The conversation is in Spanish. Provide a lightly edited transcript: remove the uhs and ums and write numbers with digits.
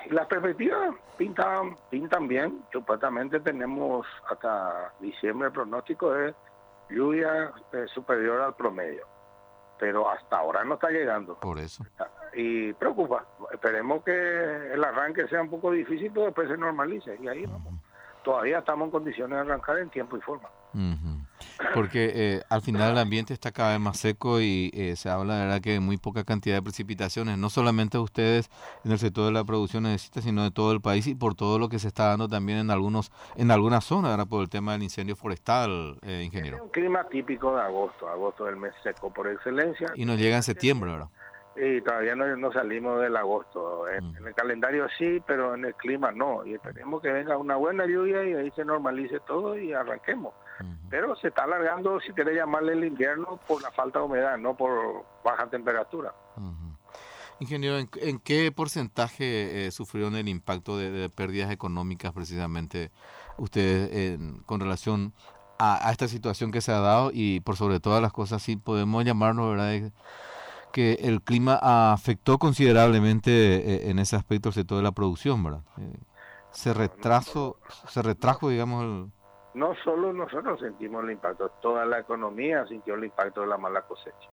las perspectivas pintan bien. Supuestamente tenemos hasta diciembre el pronóstico de lluvia superior al promedio, pero hasta ahora no está llegando. Por eso. Y preocupa. Esperemos que el arranque sea un poco difícil, pero después se normalice. Y ahí vamos. Todavía estamos en condiciones de arrancar en tiempo y forma. Porque al final el ambiente está cada vez más seco y se habla de verdad que de muy poca cantidad de precipitaciones, no solamente ustedes en el sector de la producción necesitan, sino de todo el país y por todo lo que se está dando también en algunas zonas, ¿verdad? Por el tema del incendio forestal, ingeniero. Es un clima típico de agosto es el mes seco por excelencia. Y nos llega en septiembre, ¿verdad? Y todavía no salimos del agosto. En el calendario sí, pero en el clima no. Y esperemos que venga una buena lluvia y ahí se normalice todo y arranquemos. Pero se está alargando, si querés llamarle, el invierno por la falta de humedad, no por baja temperatura. Ingeniero, ¿en qué porcentaje sufrieron el impacto de pérdidas económicas precisamente ustedes con relación a esta situación que se ha dado? Y por sobre todas las cosas, sí podemos llamarnos, ¿verdad?, que el clima afectó considerablemente en ese aspecto el sector de la producción, ¿verdad? Se retrajo, digamos. No solo nosotros sentimos el impacto, toda la economía sintió el impacto de la mala cosecha.